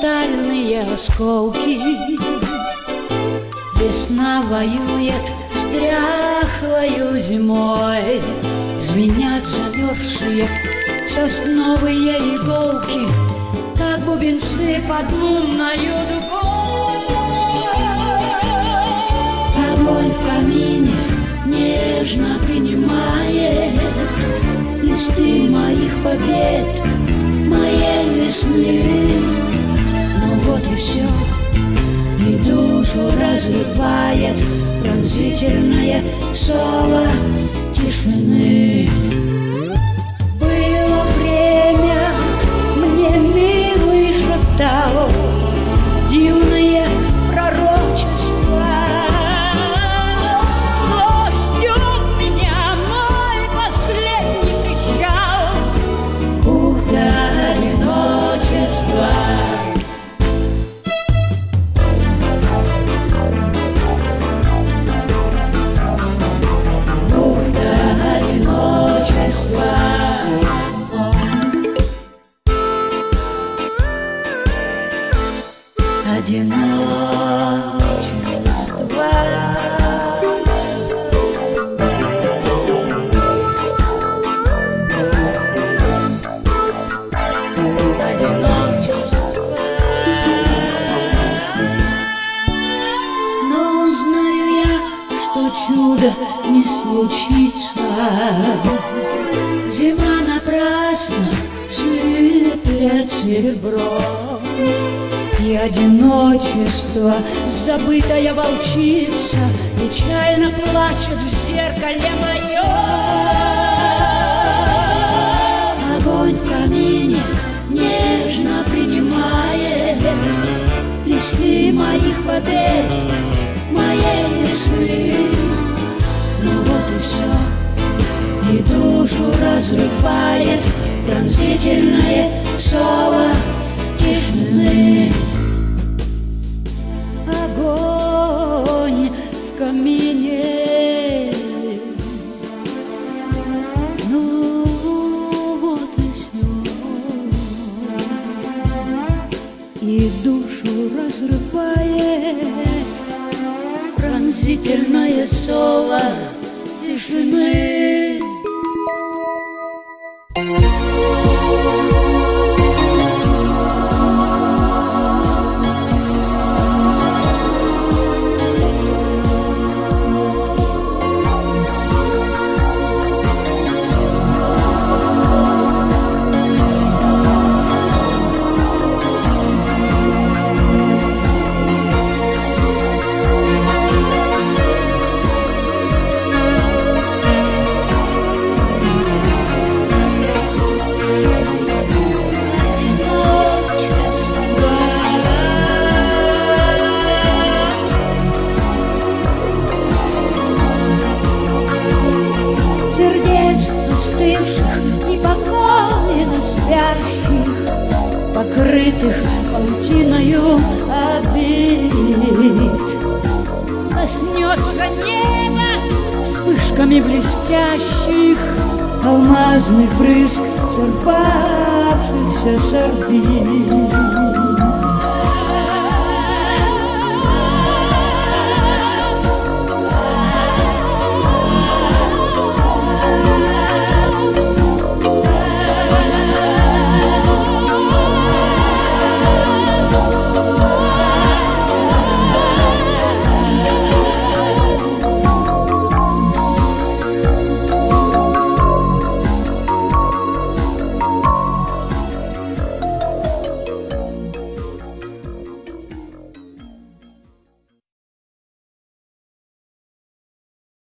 хрустальные осколки. Весна воюет с дряхлою зимой, звенят замерзшие сосновые иголки, как бубенцы под лунною дугой. Огонь в камине нежно принимает листы моих побед, моей весны. Ну вот и все, и душу разрывает пронзительное соло тишины. Было время, мне милый шептал дивные пророчества. Но ждет меня мой последний причал, бухта одиночества. Но знаю я, что чудо не случится. Зима напрасно сыплет серебро, и одиночество, забытая волчица, печально плачет в зеркале моем. Огонь в камине нежно принимает листы моих побед, моей весны. Ну вот и все, и душу разрывает пронзительное соло тишины. Огонь в камине, ну вот и все, и душу разрывает пронзительное соло тишины. Покрытых паутиною обид, коснется небо вспышками блестящих алмазных брызг, сорвавшихся с орбит.